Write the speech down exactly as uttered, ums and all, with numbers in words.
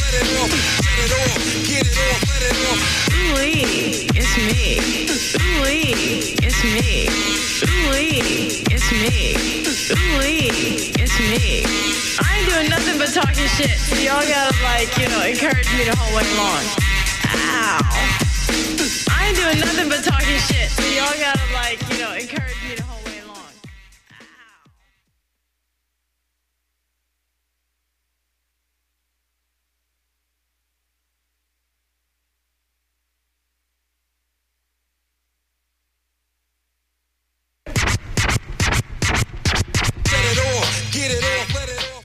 Ooh-wee, it's me. Ooh-wee, it's me. Ooh-wee, it's me. Ooh-wee, it's me. I ain't doing nothing but talking shit, so y'all gotta, like, you know, encourage me the whole way long. Ow. I ain't doing nothing but talking shit, so y'all gotta, like, you know, encourage me the whole